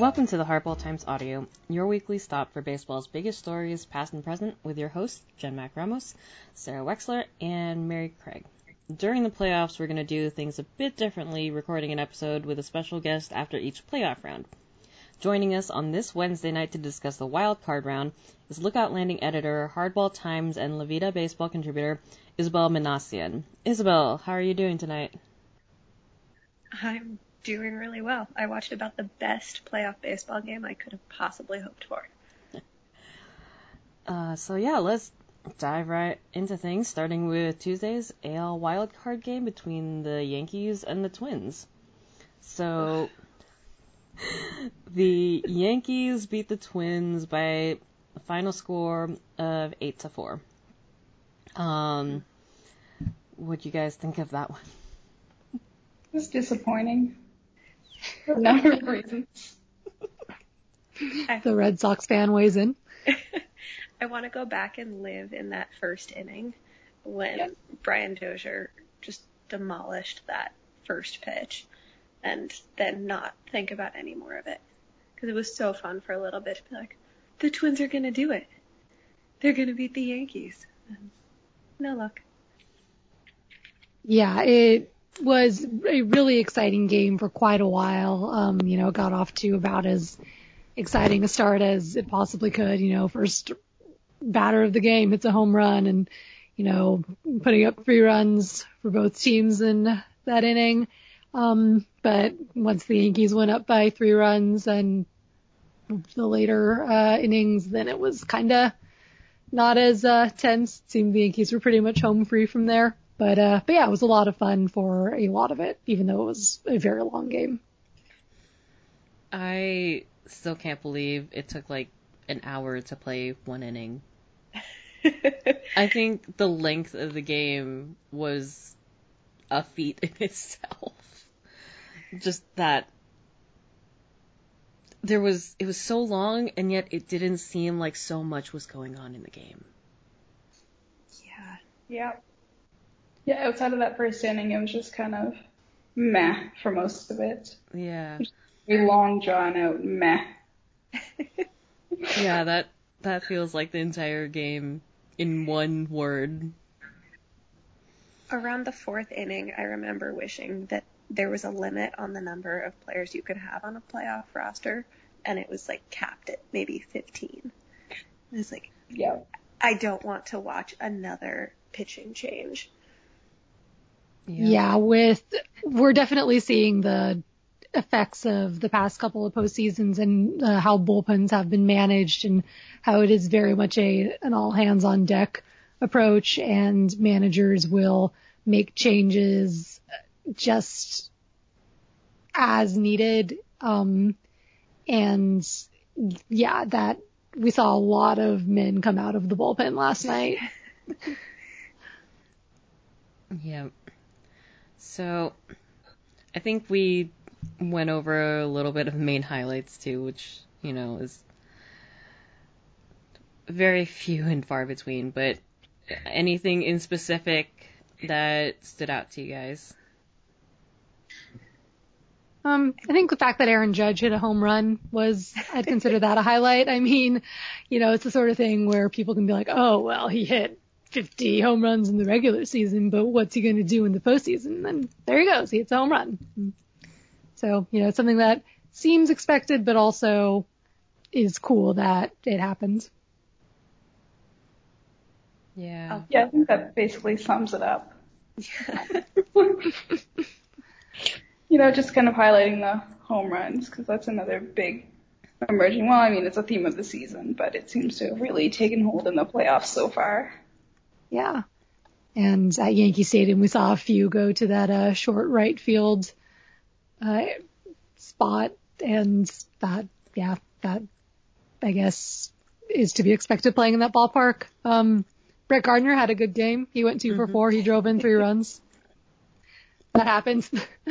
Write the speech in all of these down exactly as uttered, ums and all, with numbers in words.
Welcome to the Hardball Times Audio, your weekly stop for baseball's biggest stories, past and present, with your hosts, Jen Mac Ramos, Sarah Wexler, and Mary Craig. During the playoffs, we're going to do things a bit differently, recording an episode with a special guest after each playoff round. Joining us on this Wednesday night to discuss the wild card round is Lookout Landing editor, Hardball Times, and La Vida baseball contributor, Isabel Minassian. Isabel, how are you doing tonight? I'm doing really well. I watched about the best playoff baseball game I could have possibly hoped for. uh, so yeah, let's dive right into things, starting with Tuesday's A L wildcard game between the Yankees and the Twins. So the Yankees beat the Twins by a final score of eight to four. Um, what do you guys think of that one? It was disappointing. For a number of reasons. The Red Sox fan weighs in. I want to go back and live in that first inning when yep. Brian Dozier just demolished that first pitch and then not think about any more of it. Because it was so fun for a little bit to be like, the Twins are going to do it. They're going to beat the Yankees. And no luck. Yeah, it was a really exciting game for quite a while. Um, you know, it got off to about as exciting a start as it possibly could. You know, first batter of the game hits a home run and, you know, putting up three runs for both teams in that inning. Um, but once the Yankees went up by three runs and the later uh, innings, then it was kind of not as uh, tense. It seemed the Yankees were pretty much home free from there. But, uh, but yeah, it was a lot of fun for a lot of it, even though it was a very long game. I still can't believe it took like an hour to play one inning. I think the length of the game was a feat in itself. Just that there was, it was so long, and yet it didn't seem like so much was going on in the game. Yeah. Yeah. Yeah, outside of that first inning, it was just kind of meh for most of it. Yeah. Just a long, drawn-out meh. Yeah, that that feels like the entire game in one word. Around the fourth inning, I remember wishing that there was a limit on the number of players you could have on a playoff roster, and it was, like, capped at maybe fifteen. It was like, yeah. I don't want to watch another pitching change. Yeah. yeah, with we're definitely seeing the effects of the past couple of postseasons and uh, how bullpens have been managed and how it is very much a an all hands on deck approach, and managers will make changes just as needed. Um, and yeah, that we saw a lot of men come out of the bullpen last night. Yeah. So, I think we went over a little bit of the main highlights too, which, you know, is very few and far between, but anything in specific that stood out to you guys? Um, I think the fact that Aaron Judge hit a home run was, I'd consider that a highlight. I mean, you know, it's the sort of thing where people can be like, oh, well, he hit fifty home runs in the regular season, but what's he going to do in the postseason? And there he goes. He hits a home run. So, you know, it's something that seems expected, but also is cool that it happens. Yeah. Yeah, I think that basically sums it up. You know, just kind of highlighting the home runs, because that's another big emerging, well, I mean, it's a theme of the season, but it seems to have really taken hold in the playoffs so far. Yeah. And at Yankee Stadium, we saw a few go to that uh, short right field uh, spot, and that, yeah, that, I guess, is to be expected playing in that ballpark. Um, Brett Gardner had a good game. He went two mm-hmm. for four. He drove in three runs. That happens.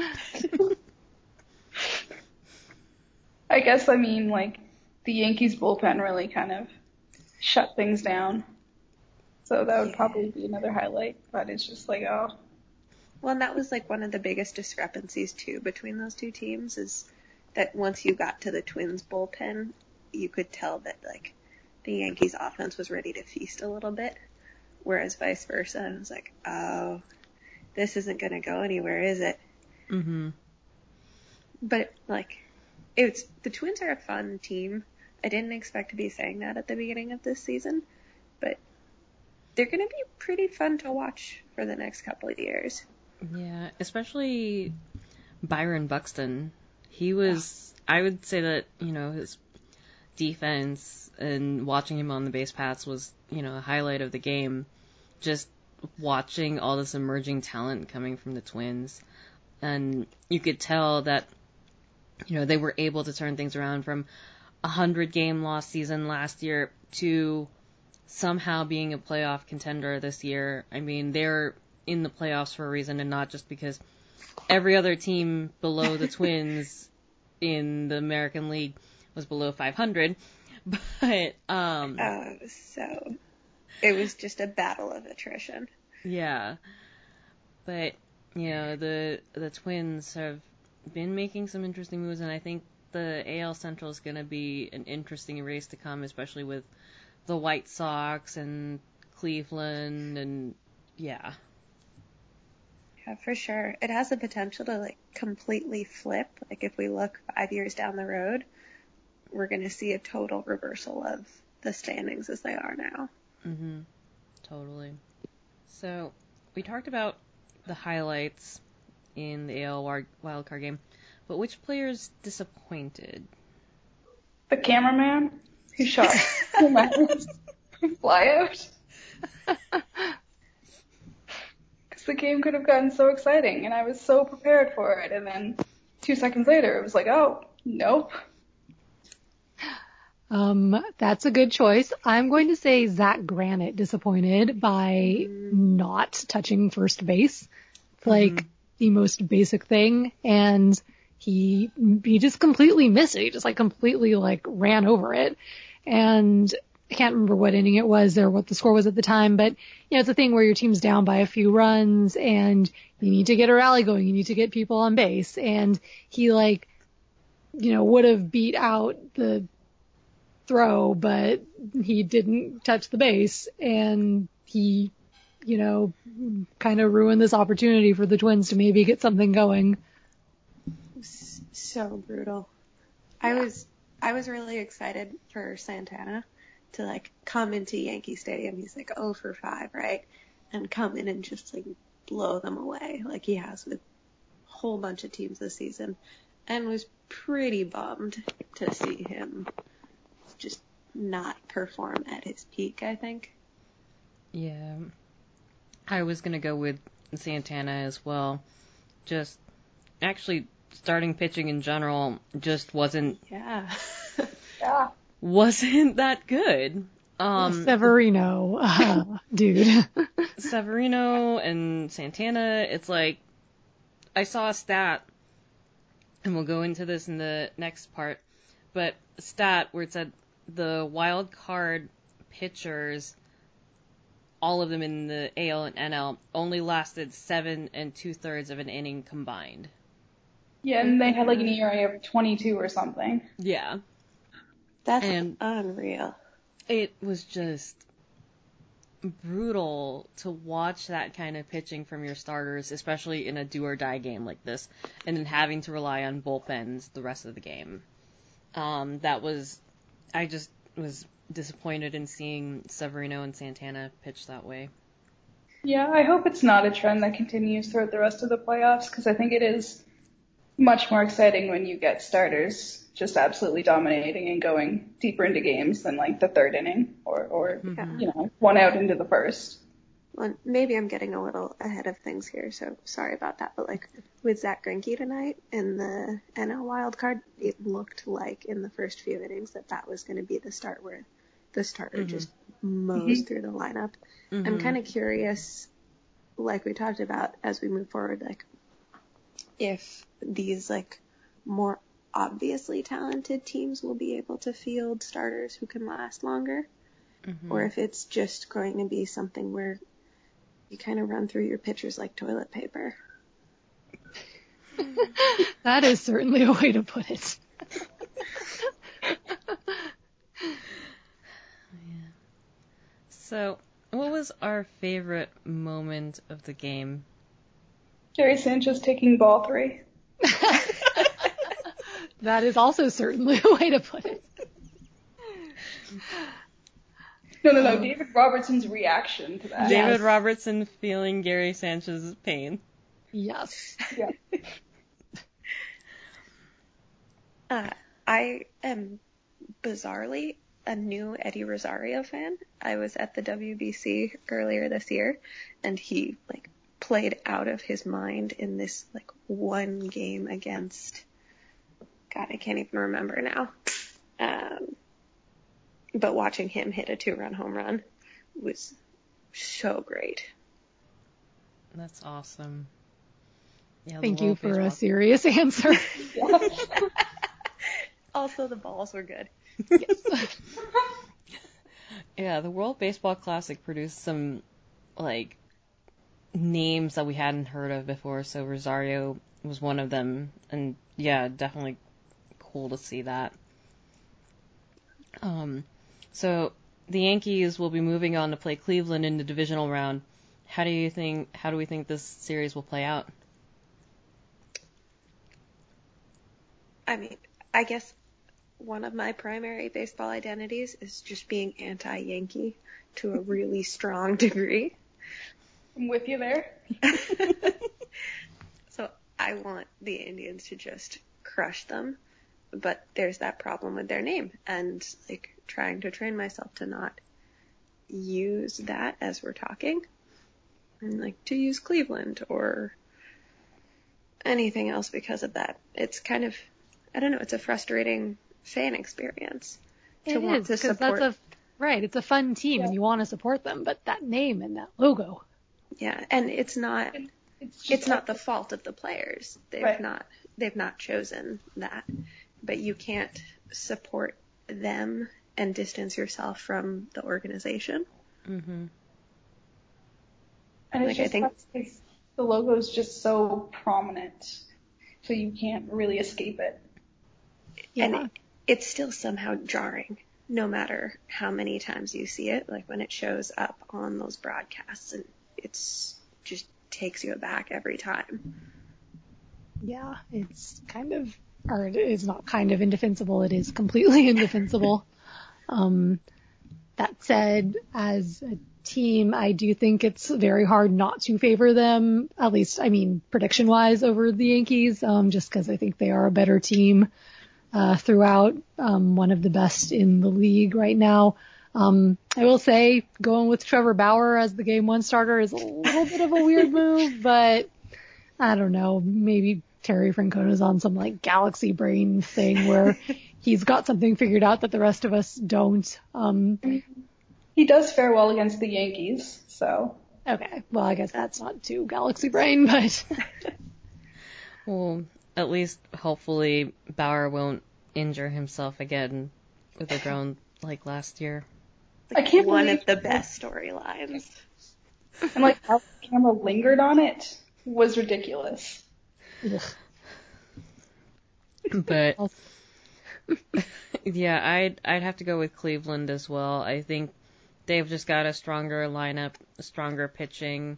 I guess, I mean, like, the Yankees bullpen really kind of shut things down. So that would yeah. probably be another highlight, but it's just like, oh. Well, and that was like one of the biggest discrepancies too between those two teams is that once you got to the Twins bullpen, you could tell that like the Yankees offense was ready to feast a little bit, whereas vice versa. I was like, oh, this isn't going to go anywhere, is it? Mm-hmm. But like, it's the Twins are a fun team. I didn't expect to be saying that at the beginning of this season, but they're going to be pretty fun to watch for the next couple of years. Yeah, especially Byron Buxton. He was, I would say that, you know, his defense and watching him on the base paths was, you know, a highlight of the game. Just watching all this emerging talent coming from the Twins. And you could tell that, you know, they were able to turn things around from a hundred game loss season last year to somehow being a playoff contender this year. I mean, they're in the playoffs for a reason and not just because every other team below the Twins in the American League was below five hundred. But, um... Oh, it was so... It was just a battle of attrition. Yeah. But, you know, the the Twins have been making some interesting moves, and I think the A L Central is going to be an interesting race to come, especially with the White Sox and Cleveland, and yeah. Yeah, for sure. It has the potential to like completely flip. Like if we look five years down the road, we're going to see a total reversal of the standings as they are now. Mm-hmm. Totally. So we talked about the highlights in the A L wildcard game, but which players disappointed? The cameraman who shot the fly out. Because the game could have gotten so exciting, and I was so prepared for it, and then two seconds later, it was like, oh, nope. Um, that's a good choice. I'm going to say Zach Granite disappointed by not touching first base. It's like mm-hmm. the most basic thing, and he he just completely missed it. He just like completely like ran over it, and I can't remember what inning it was or what the score was at the time, but you know it's a thing where your team's down by a few runs and you need to get a rally going. You need to get people on base, and he like you know would have beat out the throw, but he didn't touch the base, and he, you know, kind of ruined this opportunity for the Twins to maybe get something going. So brutal. I was, I was really excited for Santana to like come into Yankee Stadium. He's like oh for five, right? And come in and just like blow them away like he has with a whole bunch of teams this season, and was pretty bummed to see him just not perform at his peak, I think. Yeah. I was going to go with Santana as well. Just actually starting pitching in general just wasn't yeah. yeah. wasn't that good. Um Severino, uh, dude. Severino and Santana, it's like I saw a stat, and we'll go into this in the next part, but a stat where it said the wild card pitchers, all of them in the A L and N L, only lasted seven and two thirds of an inning combined. Yeah, and they had like an E R A of twenty-two or something. Yeah. That's and unreal. It was just brutal to watch that kind of pitching from your starters, especially in a do or die game like this, and then having to rely on bullpens the rest of the game. Um, that was, I just was disappointed in seeing Severino and Santana pitch that way. Yeah, I hope it's not a trend that continues throughout the rest of the playoffs, because I think it is much more exciting when you get starters just absolutely dominating and going deeper into games than like the third inning or, or mm-hmm. you know, one out into the first. Well, maybe I'm getting a little ahead of things here, so sorry about that. But like with Zach Greinke tonight in the N L wild card, it looked like in the first few innings that that was going to be the start where the starter mm-hmm. just mows mm-hmm. through the lineup. Mm-hmm. I'm kind of curious, like we talked about as we move forward, like if these like more obviously talented teams will be able to field starters who can last longer, mm-hmm. or if it's just going to be something where you kind of run through your pitchers like toilet paper. That is certainly a way to put it. So, what was our favorite moment of the game? Gary Sanchez taking ball three. That is also certainly a way to put it. No, no, no. David Robertson's reaction to that. David Yes. Robertson feeling Gary Sanchez's pain. Yes. Yeah. Uh, I am bizarrely a new Eddie Rosario fan. I was at the W B C earlier this year, and he like played out of his mind in this like one game against, God, I can't even remember now. Um, but watching him hit a two-run home run was so great. That's awesome. Yeah, the Thank you World for a Baseball- serious answer. Also, the balls were good. Yes. Yeah, the World Baseball Classic produced some, like, names that we hadn't heard of before, so Rosario was one of them, and yeah, definitely cool to see that. Um, so the Yankees will be moving on to play Cleveland in the divisional round. How do you think, how do we think this series will play out? I mean, I guess one of my primary baseball identities is just being anti-Yankee to a really strong degree. I'm with you there. So I want the Indians to just crush them, but there's that problem with their name, and like trying to train myself to not use that as we're talking, and like to use Cleveland or anything else because of that. It's kind of, I don't know, it's a frustrating fan experience to It want is, to because support. that's a, right, it's a fun team and you want to support them, but that name and that logo. Yeah, and it's not It's just it's not the fault of the players. They've Right. not they've not chosen that. But you can't support them and distance yourself from the organization. Mm-hmm. And it's Like, I just think- tough because the logo is just so prominent, so you can't really escape it. Yeah. And it, it's still somehow jarring, no matter how many times you see it. Like when it shows up on those broadcasts, and it's just takes you aback every time. Yeah, it's kind of, or it is not kind of indefensible, it is completely indefensible. Um, that said, as a team, I do think it's very hard not to favor them, at least, I mean, prediction-wise over the Yankees, um, just because I think they are a better team uh, throughout, um, one of the best in the league right now. Um, I will say going with Trevor Bauer as the game one starter is a little bit of a weird move, but I don't know, maybe Terry Francona's on some like galaxy brain thing where he's got something figured out that the rest of us don't. Um, He does fare well against the Yankees, so okay, well, I guess that's not too galaxy brain, but Well, at least hopefully Bauer won't injure himself again with a ground like last year. I can't One believe of the best storylines. and like how the camera lingered on it was ridiculous. ugh. But yeah, I'd I'd have to go with Cleveland as well. I think they've just got a stronger lineup, stronger pitching.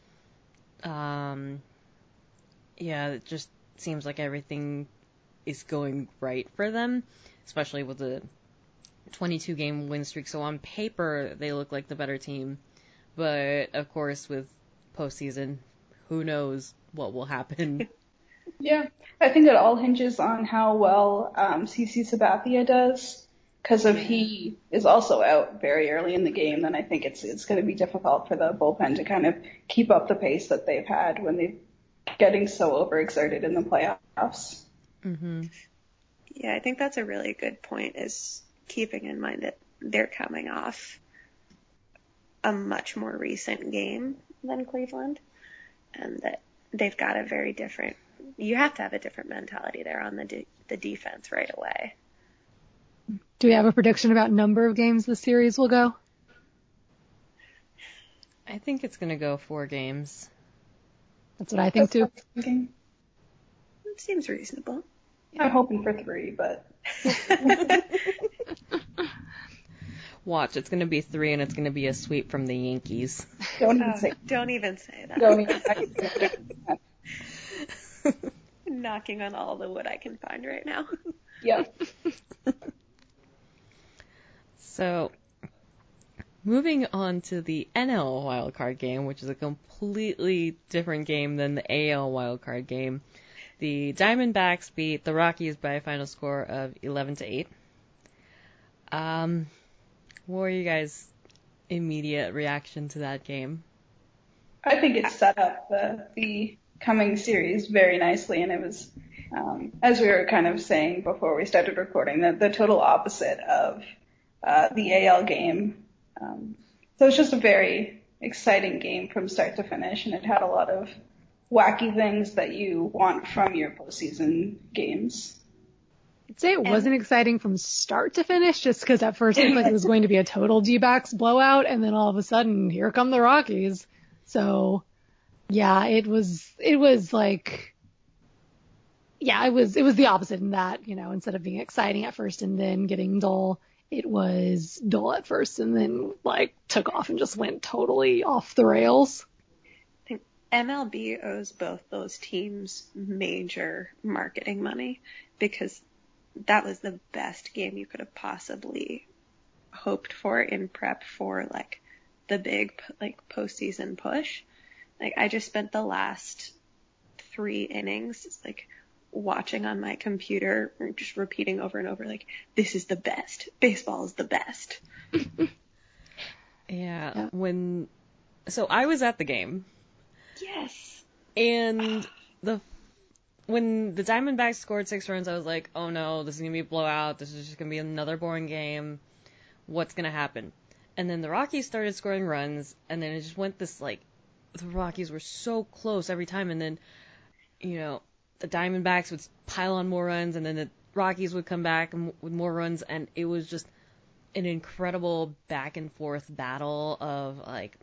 Um, yeah, it just seems like everything is going right for them, especially with the twenty-two game win streak. So on paper, they look like the better team. But of course, with postseason, who knows what will happen. Yeah, I think it all hinges on how well um, CeCe Sabathia does. Because if he is also out very early in the game, then I think it's it's going to be difficult for the bullpen to kind of keep up the pace that they've had when they're getting so overexerted in the playoffs. Mm-hmm. Yeah, I think that's a really good point, is keeping in mind that they're coming off a much more recent game than Cleveland, and that they've got a very different, you have to have a different mentality there on the de- the defense right away. Do we have a prediction about number of games the series will go? I think it's going to go four games. That's what I think too. That's what I'm thinking. It seems reasonable. I'm hoping for three, but Watch, it's going to be three, and it's going to be a sweep from the Yankees. Don't even Oh, say. don't even say that. Don't even say that. Knocking on all the wood I can find right now. Yep. So, moving on to the N L wildcard game, which is a completely different game than the A L wildcard game. The Diamondbacks beat the Rockies by a final score of eleven to eight. Um, what were you guys' immediate reaction to that game? I think it set up the, the coming series very nicely, and it was, um, as we were kind of saying before we started recording, the, the total opposite of uh, the A L game. Um, so it's just a very exciting game from start to finish, and it had a lot of wacky things that you want from your postseason games. I'd say it wasn't exciting from start to finish, just because at first it looked like it was going to be a total D-backs blowout, and then all of a sudden, here come the Rockies. So, yeah, it was, it was like, yeah, it was, it was the opposite in that, you know, instead of being exciting at first and then getting dull, it was dull at first and then, like, took off and just went totally off the rails. I think M L B owes both those teams major marketing money because that was the best game you could have possibly hoped for in prep for, like, the big, like, postseason push. Like, I just spent the last three innings, like, watching on my computer, just repeating over and over, like, this is the best. Baseball is the best. Yeah, Yeah. when, so I was at the game, Yes. and the, when the Diamondbacks scored six runs, I was like, oh no, this is going to be a blowout, this is just going to be another boring game, what's going to happen? And then the Rockies started scoring runs, and then it just went this, like, the Rockies were so close every time, and then, you know, the Diamondbacks would pile on more runs, and then the Rockies would come back with more runs, and it was just an incredible back and forth battle of, like,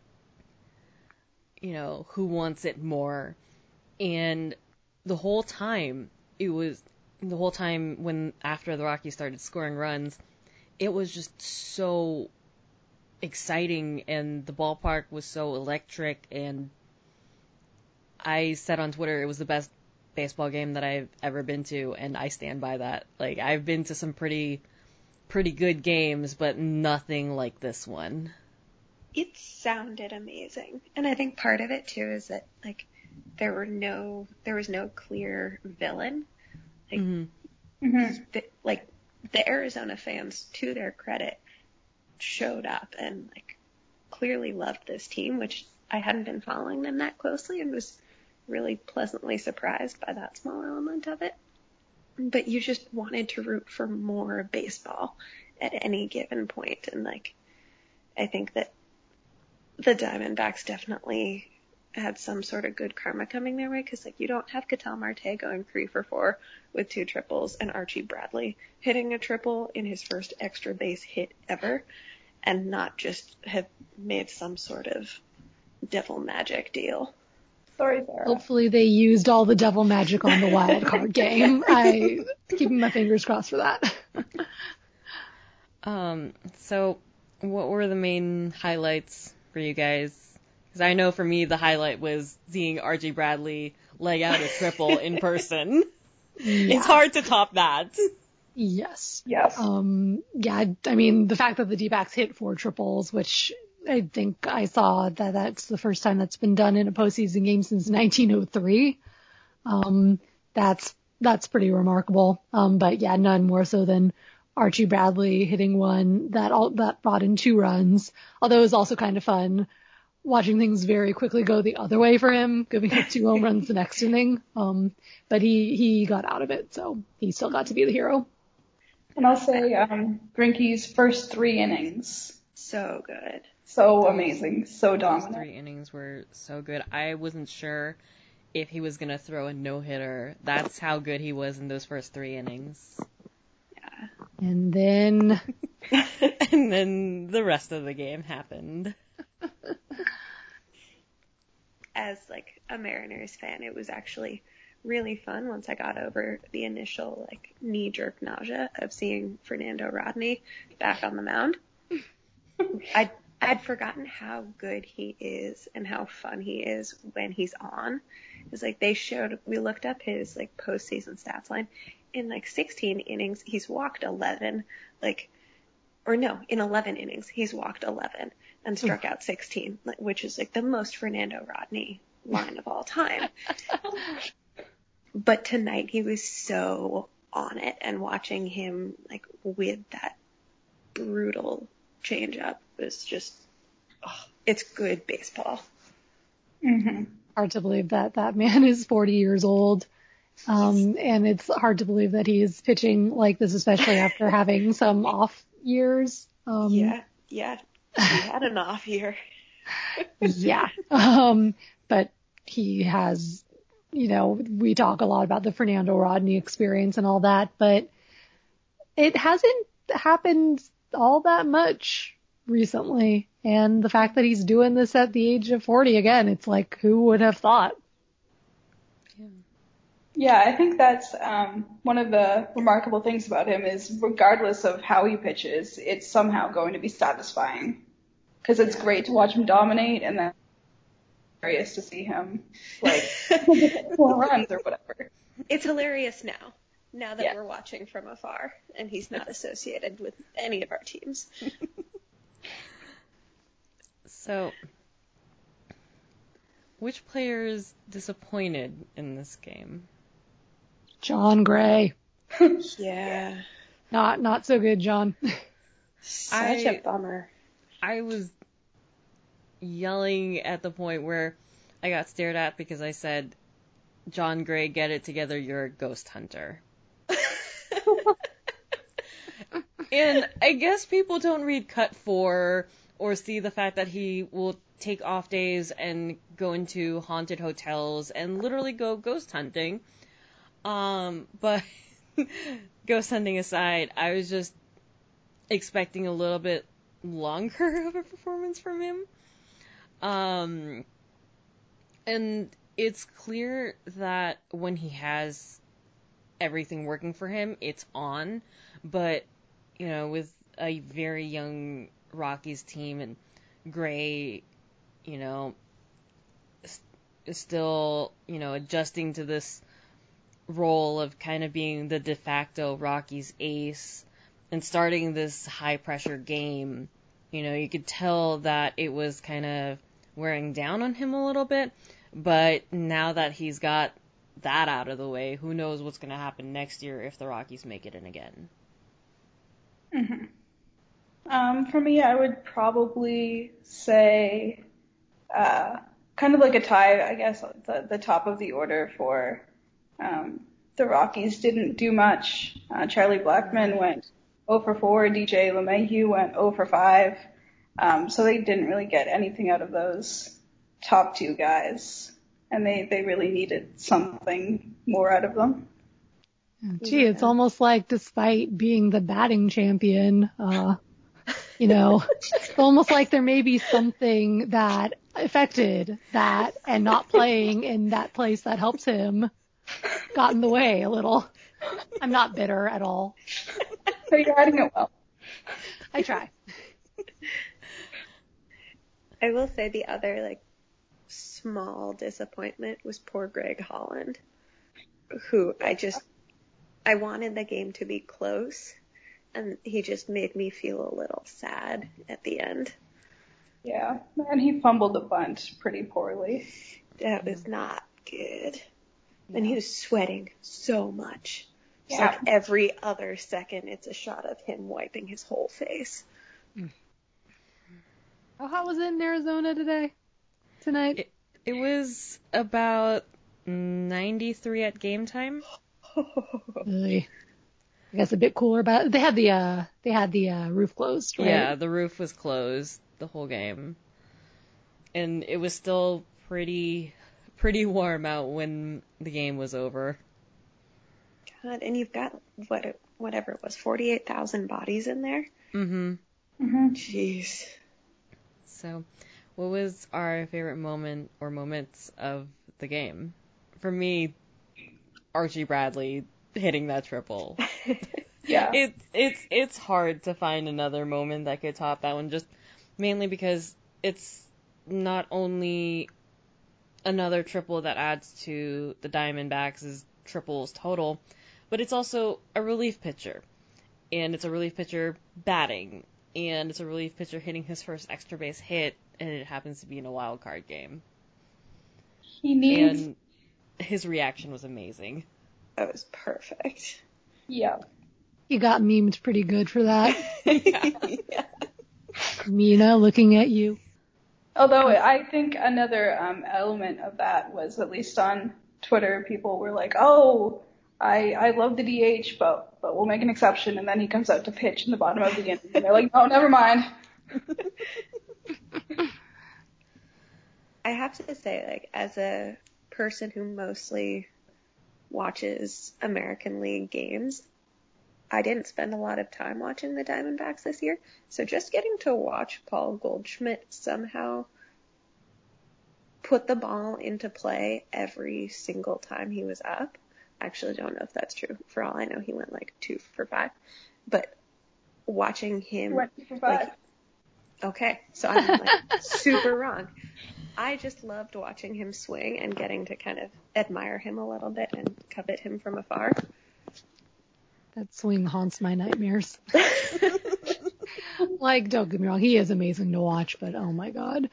you know, who wants it more. And the whole time, it was, the whole time when, after the Rockies started scoring runs, it was just so exciting, and the ballpark was so electric, and I said on Twitter it was the best baseball game that I've ever been to, and I stand by that. Like, I've been to some pretty pretty good games, but nothing like this one. It sounded amazing. And I think part of it too is that, like, there were no there was no clear villain. Like Mm-hmm. Mm-hmm. the, like the Arizona fans, to their credit, showed up and, like, clearly loved this team, which I hadn't been following them that closely and was really pleasantly surprised by that small element of it. But you just wanted to root for more baseball at any given point. And, like, I think that the Diamondbacks definitely had some sort of good karma coming their way, because, like, you don't have Ketel Marte going three for four with two triples and Archie Bradley hitting a triple in his first extra base hit ever and not just have made some sort of devil magic deal. Sorry, Sarah. Hopefully they used all the devil magic on the wild card game. I keeping my fingers crossed for that. Um, so what were the main highlights for you guys? Because I know for me the highlight was seeing Archie Bradley leg out a triple in person. Yeah. It's hard to top that. Yes. Yes. Um, yeah, I mean, the fact that the D-backs hit four triples, which I think I saw that that's the first time that's been done in a postseason game since nineteen oh three. Um, that's, that's pretty remarkable. Um, but yeah, none more so than Archie Bradley hitting one that all, that brought in two runs. Although it was also kind of fun watching things very quickly go the other way for him, giving up two home runs the next inning. Um, but he, he got out of it, so he still got to be the hero. And I'll say um, Greinke's first three innings. So good. So amazing. So Those dominant. three innings were so good. I wasn't sure if he was going to throw a no-hitter. That's how good he was in those first three innings. Yeah. And then And then the rest of the game happened. As, like, a Mariners fan, it was actually really fun once I got over the initial, like, knee-jerk nausea of seeing Fernando Rodney back on the mound. I I'd forgotten how good he is and how fun he is when he's on. It's like they showed, we looked up his like postseason stats line. In like sixteen innings, he's walked eleven, like, or no, in eleven innings, he's walked eleven and struck out sixteen, which is like the most Fernando Rodney line of all time. But tonight he was so on it, and watching him like with that brutal changeup was just, oh, it's good baseball. Mm-hmm. Hard to believe that that man is forty years old. Um, and it's hard to believe that he's pitching like this, especially after having some off years. Um, yeah, yeah, he had an off year. yeah. Um, but he has, you know, we talk a lot about the Fernando Rodney experience and all that, but it hasn't happened all that much recently. And the fact that he's doing this at the age of forty again, it's like, who would have thought? Yeah, I think that's um, one of the remarkable things about him is regardless of how he pitches, it's somehow going to be satisfying. Because it's great to watch him dominate, and then hilarious to see him like four runs or whatever. It's hilarious now, now that Yeah. we're watching from afar, and he's not associated with any of our teams. So, which players disappointed in this game? John Gray. Yeah. Not, not so good, John. Such I- a bummer. I was yelling at the point where I got stared at because I said, John Gray, get it together, you're a ghost hunter. And I guess people don't read Cut four or see the fact that he will take off days and go into haunted hotels and literally go ghost hunting. Um, but ghost hunting aside, I was just expecting a little bit longer of a performance from him. Um, and it's clear that when he has everything working for him, it's on. But, you know, with a very young Rockies team and Gray, you know, is still, you know, adjusting to this role of kind of being the de facto Rockies ace and starting this high pressure game, you know, you could tell that it was kind of wearing down on him a little bit. But now that he's got that out of the way, who knows what's going to happen next year if the Rockies make it in again. Mm-hmm. Um, for me, I would probably say uh, kind of like a tie, I guess, the, the top of the order for um, the Rockies didn't do much. Uh, Charlie Blackmon went oh for four, D J LeMahieu went oh for five, um, so they didn't really get anything out of those top two guys, and they, they really needed something more out of them. Gee, it's almost like despite being the batting champion, uh, you know, it's almost like there may be something that affected that, and not playing in that place that helps him got in the way a little. I'm not bitter at all. So you're writing it well. I try. I will say the other, like, small disappointment was poor Greg Holland, who I just, I wanted the game to be close, and he just made me feel a little sad at the end. Yeah, and he fumbled a bunch pretty poorly. That was not good. And he was sweating so much. It's Yeah. like every other second it's a shot of him wiping his whole face. How hot was it in Arizona today? Tonight? It, it was about ninety-three at game time. Really? I guess a bit cooler, but they had the uh they had the uh, roof closed, right? Yeah, the roof was closed the whole game. And it was still pretty pretty warm out when the game was over. God, and you've got what whatever it was, forty-eight thousand bodies in there. Mm-hmm. Mm-hmm. Jeez. So, what was our favorite moment or moments of the game? For me, Archie Bradley hitting that triple. Yeah. It's it's it's hard to find another moment that could top that one, just mainly because it's not only another triple that adds to the Diamondbacks' triples total, but it's also a relief pitcher. And it's a relief pitcher batting. And it's a relief pitcher hitting his first extra base hit, and it happens to be in a wild card game. He needs... And his reaction was amazing. That was perfect. Yeah. You got memed pretty good for that. Yeah. Mina, looking at you. Although I think another um, element of that was, at least on Twitter, people were like, oh, I, I love the D H, but, but we'll make an exception. And then he comes out to pitch in the bottom of the game. And they're like, no, never mind. I have to say, like, as a person who mostly watches American League games, I didn't spend a lot of time watching the Diamondbacks this year. So just getting to watch Paul Goldschmidt somehow put the ball into play every single time he was up. I actually don't know if that's true. For all I know, he went like two for five. But watching him, Went two for five. like, okay, so I'm like super wrong. I just loved watching him swing and getting to kind of admire him a little bit and covet him from afar. That swing haunts my nightmares. Like, don't get me wrong, he is amazing to watch, but oh my god.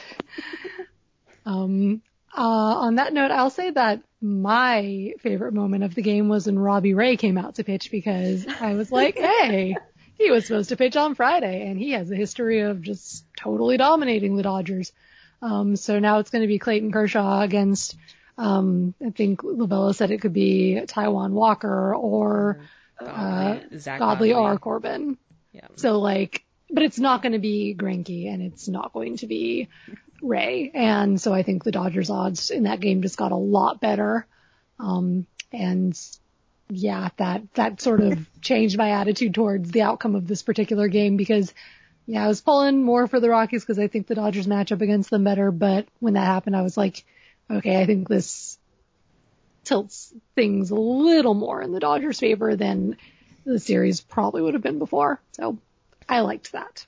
um, uh, on that note, I'll say that my favorite moment of the game was when Robbie Ray came out to pitch, because I was like, hey, he was supposed to pitch on Friday, and he has a history of just totally dominating the Dodgers. Um, so now it's going to be Clayton Kershaw against, um, I think Lavella said it could be Taijuan Walker or uh, Zach Godley Godley. or Corbin. Yeah. So like, but it's not going to be Greinke and it's not going to be Ray. And so I think the Dodgers odds in that game just got a lot better. Um, and yeah, that, that sort of changed my attitude towards the outcome of this particular game, because yeah, I was pulling more for the Rockies because I think the Dodgers match up against them better. But when that happened, I was like, okay, I think this tilts things a little more in the Dodgers' favor than the series probably would have been before. So I liked that.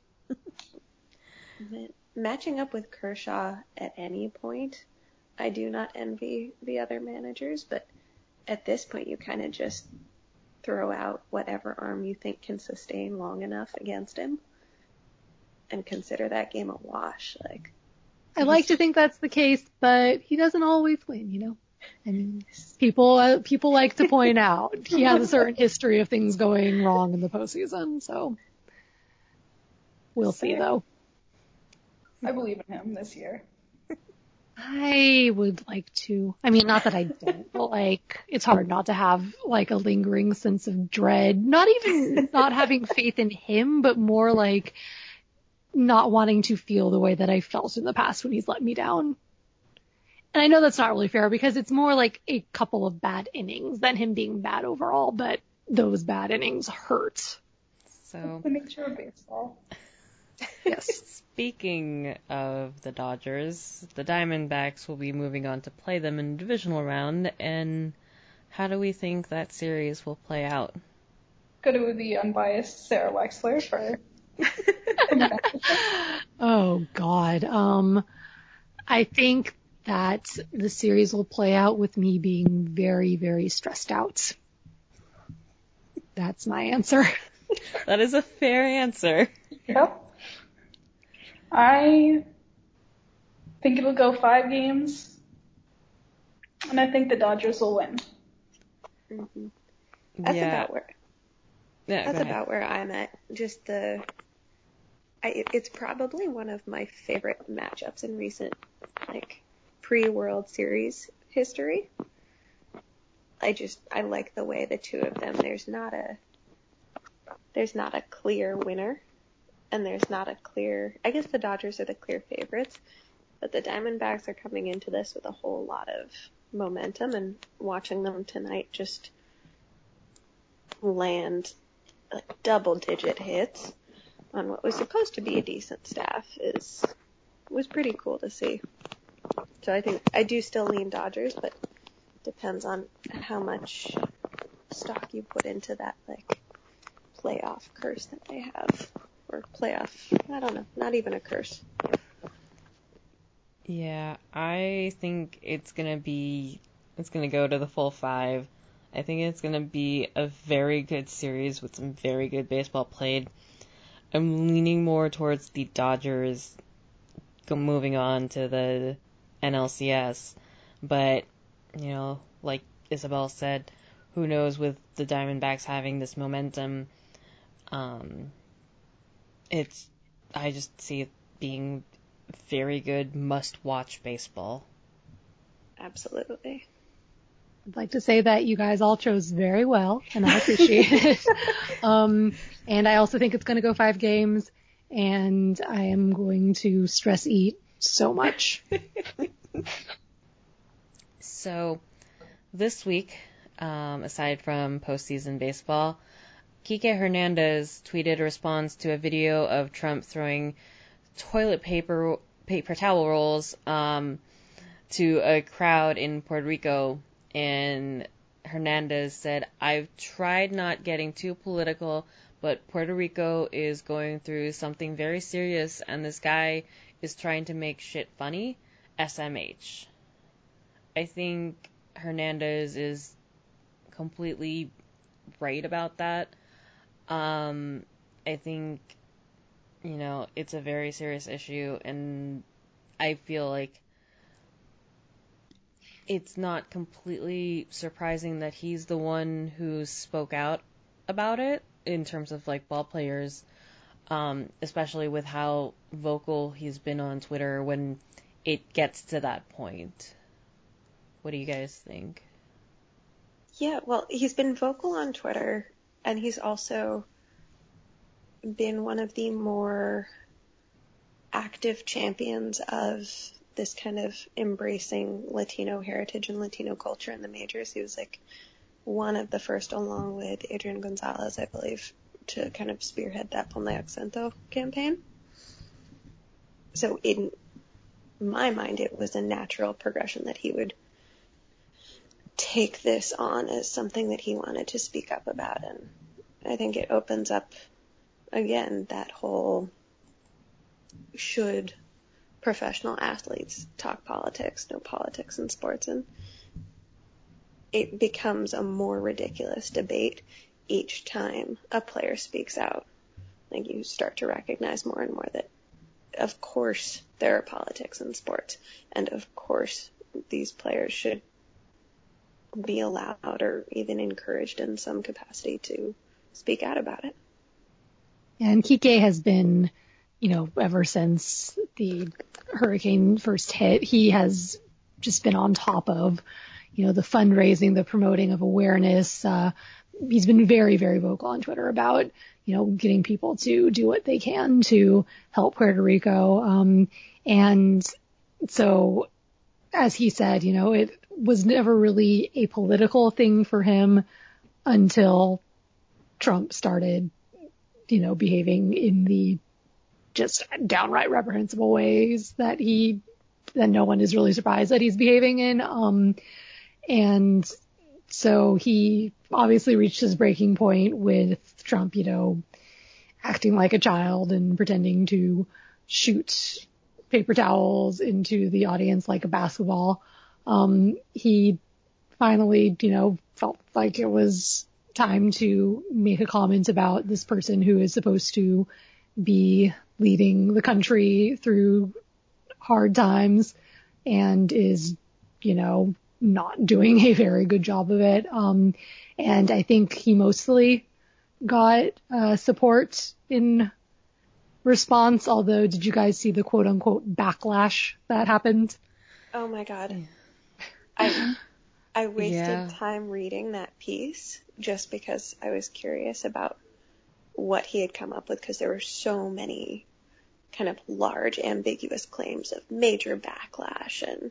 Matching up with Kershaw at any point, I do not envy the other managers, but at this point you kind of just throw out whatever arm you think can sustain long enough against him and consider that game a wash. Like, I like to think that's the case, but he doesn't always win, you know? I mean, people, uh, people like to point out he has a certain history of things going wrong in the postseason, so we'll see though. I believe in him this year. I would like to. I mean, not that I don't, but like, it's hard not to have like a lingering sense of dread. Not even not having faith in him, but more like not wanting to feel the way that I felt in the past when he's let me down. And I know that's not really fair because it's more like a couple of bad innings than him being bad overall, but those bad innings hurt. So, The nature of baseball. Yes. Speaking of the Dodgers, the Diamondbacks will be moving on to play them in the divisional round, and how do we think that series will play out? Go to the unbiased Sarah Wexler for... Oh God. Um, I think that the series will play out with me being very, very stressed out. That's my answer. That is a fair answer. Yep. I think it'll go five games, and I think the Dodgers will win. mm-hmm. That's yeah. about where Yeah, that's go ahead. about where I'm at. Just the, I, it- it's probably one of my favorite matchups in recent, like, pre-World Series history. I just, I like the way the two of them, there's not a, there's not a clear winner, and there's not a clear, I guess the Dodgers are the clear favorites, but the Diamondbacks are coming into this with a whole lot of momentum, and watching them tonight just land like double-digit hits on what was supposed to be a decent staff is was pretty cool to see. So I think I do still lean Dodgers, but depends on how much stock you put into that like playoff curse that they have. Or playoff, I don't know, not even a curse. Yeah, I think it's going to be, it's going to go to the full five. I think it's going to be a very good series with some very good baseball played. I'm leaning more towards the Dodgers moving on to the N L C S. But, you know, like Isabel said, who knows with the Diamondbacks having this momentum. Um, it's, I just see it being very good must-watch baseball. Absolutely. I'd like to say that you guys all chose very well, and I appreciate it. Um, and I also think it's going to go five games, and I am going to stress eat so much. So, this week, um, aside from postseason baseball, Kike Hernandez tweeted a response to a video of Trump throwing toilet paper paper towel rolls um, to a crowd in Puerto Rico, and Hernandez said, "I've tried not getting too political, but Puerto Rico is going through something very serious, and this guy is trying to make shit funny. S M H." I think Hernandez is completely right about that. Um, I think, you know, it's a very serious issue, and I feel like it's not completely surprising that he's the one who spoke out about it in terms of, like, ball players, um, especially with how vocal he's been on Twitter when it gets to that point. What do you guys think? Yeah, well, he's been vocal on Twitter, and he's also been one of the more active champions of this kind of embracing Latino heritage and Latino culture in the majors. He was like one of the first, along with Adrian Gonzalez, I believe, to kind of spearhead that Ponle Accento campaign. So in my mind, it was a natural progression that he would take this on as something that he wanted to speak up about. And I think it opens up, again, that whole should professional athletes talk politics, no politics in sports, and it becomes a more ridiculous debate each time a player speaks out. Like, you start to recognize more and more that, of course, there are politics in sports, and of course these players should be allowed or even encouraged in some capacity to speak out about it. And Kike has been, you know, ever since the hurricane first hit, he has just been on top of, you know, the fundraising, the promoting of awareness. Uh, he's been very, very vocal on Twitter about, you know, getting people to do what they can to help Puerto Rico. Um, and so, as he said, you know, it was never really a political thing for him until Trump started, you know, behaving in the just downright reprehensible ways that he, that no one is really surprised that he's behaving in. Um, and so he obviously reached his breaking point with Trump, you know, acting like a child and pretending to shoot paper towels into the audience like a basketball. Um, he finally, you know, felt like it was time to make a comment about this person who is supposed to be leading the country through hard times and is, you know, not doing a very good job of it. Um, and I think he mostly got uh, support in response, although did you guys see the quote unquote backlash that happened? Oh my God. I I wasted Yeah. time reading that piece just because I was curious about what he had come up with, because there were so many kind of large ambiguous claims of major backlash and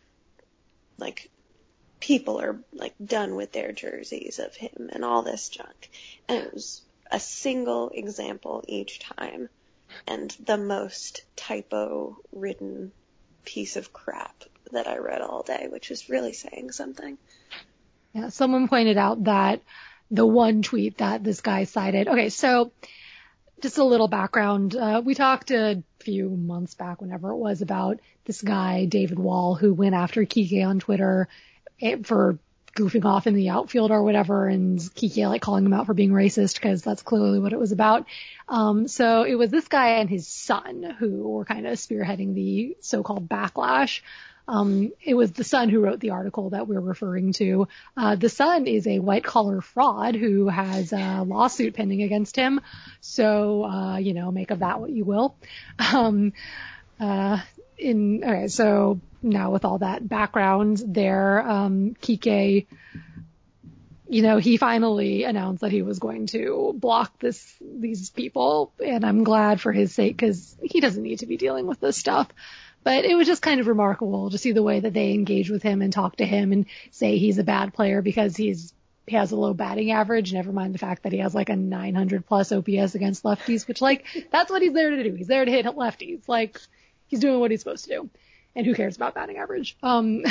like people are like done with their jerseys of him and all this junk. And it was a single example each time and the most typo ridden piece of crap that I read all day, which is really saying something. Yeah, someone pointed out that the one tweet that this guy cited. Okay, so just a little background. Uh, we talked a few months back, whenever it was, about this guy, David Wall, who went after Kike on Twitter for goofing off in the outfield or whatever, and Kike like calling him out for being racist, because that's clearly what it was about. Um, so it was this guy and his son who were kind of spearheading the so-called backlash. Um, it was the son who wrote the article that we're referring to. Uh, the son is a white-collar fraud who has a lawsuit pending against him. So, uh, you know, make of that what you will. Um, uh, in, okay, so now with all that background there, um, Kike, you know, he finally announced that he was going to block this, these people, and I'm glad for his sake, because he doesn't need to be dealing with this stuff. But it was just kind of remarkable to see the way that they engage with him and talk to him and say he's a bad player because he's he has a low batting average, never mind the fact that he has like a nine hundred plus O P S against lefties, which, like, that's what he's there to do. He's there to hit lefties. Like, he's doing what he's supposed to do. And who cares about batting average? Um,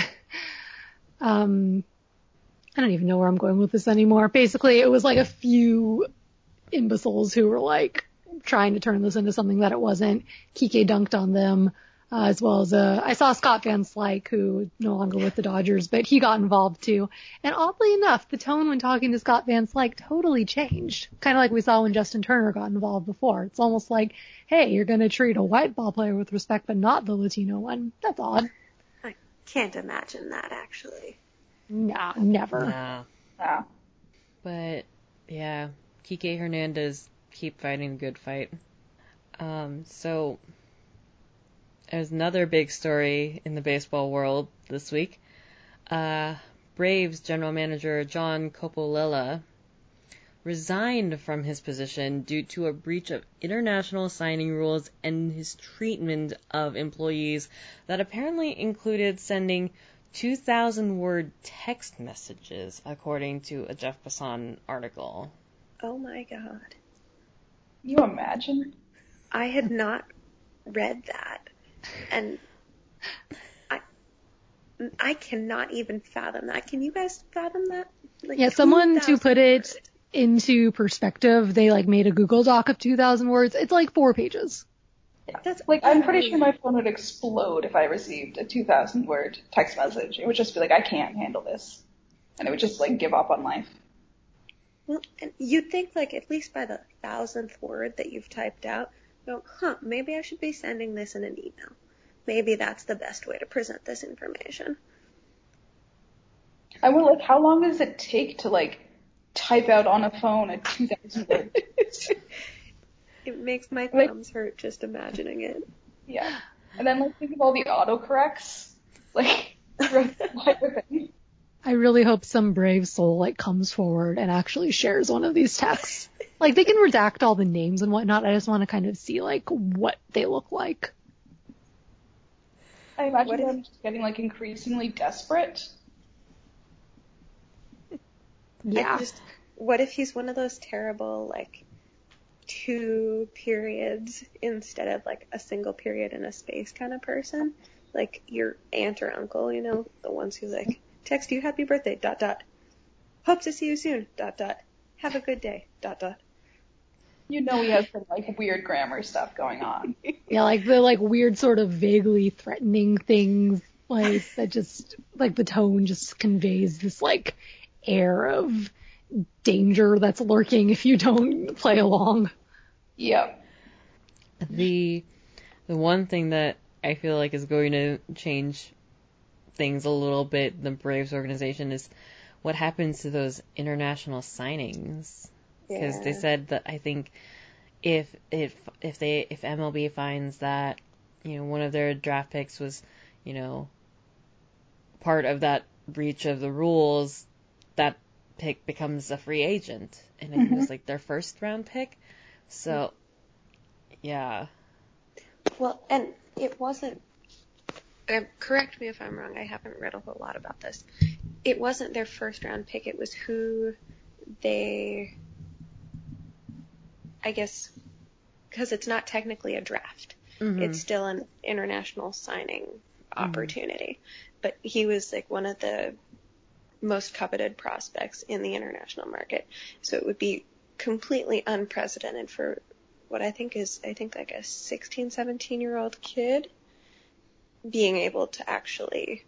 um, I don't even know where I'm going with this anymore. Basically, it was like a few imbeciles who were like trying to turn this into something that it wasn't. Kike dunked on them. Uh, as well as, uh, I saw Scott Van Slyke, who no longer with the Dodgers, but he got involved too. And oddly enough, the tone when talking to Scott Van Slyke totally changed. Kind of like we saw when Justin Turner got involved before. It's almost like, hey, you're going to treat a white ball player with respect, but not the Latino one. That's odd. I can't imagine that, actually. Nah, never. Nah. Yeah. But, yeah, Kike Hernandez, keep fighting the good fight. Um, so... There's another big story in the baseball world this week. Uh, Braves general manager John Coppolella resigned from his position due to a breach of international signing rules and his treatment of employees that apparently included sending two thousand word text messages, according to a Jeff Passan article. Oh my god. Can you imagine? I had not read that. And I, I cannot even fathom that. Can you guys fathom that? Like, yeah, someone to put it words. into perspective, they like made a Google Doc of two thousand words. It's like four pages. Yeah. That's like, I'm pretty sure my phone would explode if I received a two thousand word text message. It would just be like, I can't handle this. And it would just, like, give up on life. Well, and you'd think, like, at least by the thousandth word that you've typed out, go, huh, maybe I should be sending this in an email. Maybe that's the best way to present this information. I will, like, how long does it take to, like, type out on a phone a two thousand word? It makes my Like- thumbs hurt just imagining it. Yeah. And then, like, think of all the autocorrects. Like, throughout the entire thing. I really hope some brave soul like comes forward and actually shares one of these texts. Like, they can redact all the names and whatnot. I just want to kind of see like what they look like. I imagine What if- them just getting, like, increasingly desperate. Yeah. I just, what if he's one of those terrible, like, two periods instead of, like, a single period and a space kind of person? Like, your aunt or uncle, you know, the ones who, like, text you happy birthday, dot, dot. Hope to see you soon, dot, dot. Have a good day, dot, dot. You know he has some, like, weird grammar stuff going on. Yeah, like the like weird sort of vaguely threatening things, like that just like the tone just conveys this like air of danger that's lurking if you don't play along. Yep. The the one thing that I feel like is going to change things a little bit in the Braves organization is what happens to those international signings. Because Yeah. they said that I think if if if they if M L B finds that, you know, one of their draft picks was, you know, part of that breach of the rules, that pick becomes a free agent, and I think it was like their first round pick. So, yeah. Well, and it wasn't, uh, correct me if I'm wrong, I haven't read a whole lot about this. It wasn't their first round pick, it was who they, I guess, because it's not technically a draft. Mm-hmm. It's still an international signing opportunity. But he was like one of the most coveted prospects in the international market. So it would be completely unprecedented for what I think is, I think like a sixteen, seventeen year old kid being able to actually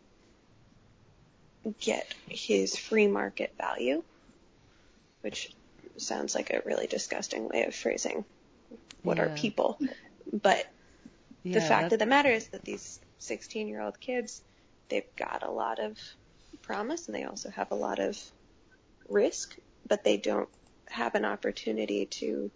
get his free market value, which sounds like a really disgusting way of phrasing what Yeah. are people. But Yeah, the fact that- of the matter is that these sixteen year old kids, they've got a lot of promise and they also have a lot of risk, but they don't have an opportunity to,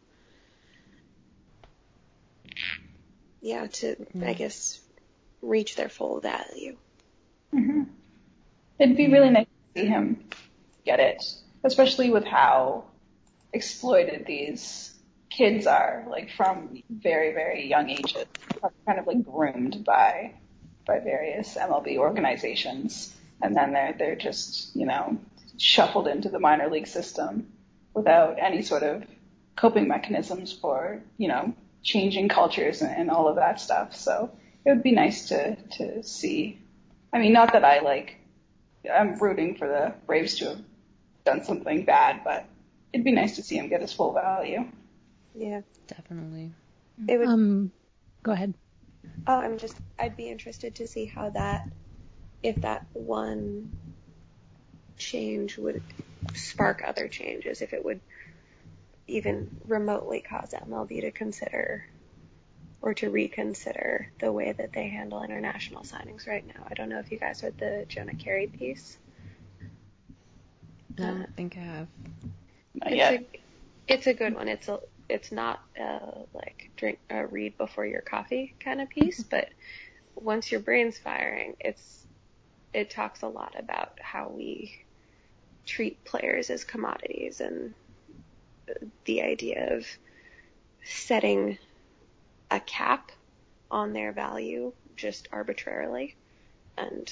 yeah, to, I guess, reach their full value. Mm-hmm. It'd be really nice to see him get it, especially with how exploited these kids are, like from very, very young ages, kind of like groomed by by various M L B organizations, and then they're they're just, you know, shuffled into the minor league system without any sort of coping mechanisms for, you know, changing cultures and, and all of that stuff. So it would be nice to to see. I mean, not that I like, I'm rooting for the Braves to have done something bad, but it'd be nice to see him get his full value. Yeah. Definitely. It would, Um, go ahead. oh, I'm just, I'd be interested to see how that, if that one change would spark other changes, if it would even remotely cause M L B to consider or to reconsider the way that they handle international signings right now. I don't know if you guys read the Jonah Carey piece. I don't think I have. Not It's yet. a, it's a good one. It's a, it's not a, like drink, a read before your coffee kind of piece, but once your brain's firing, it's, it talks a lot about how we treat players as commodities and the idea of setting a cap on their value just arbitrarily and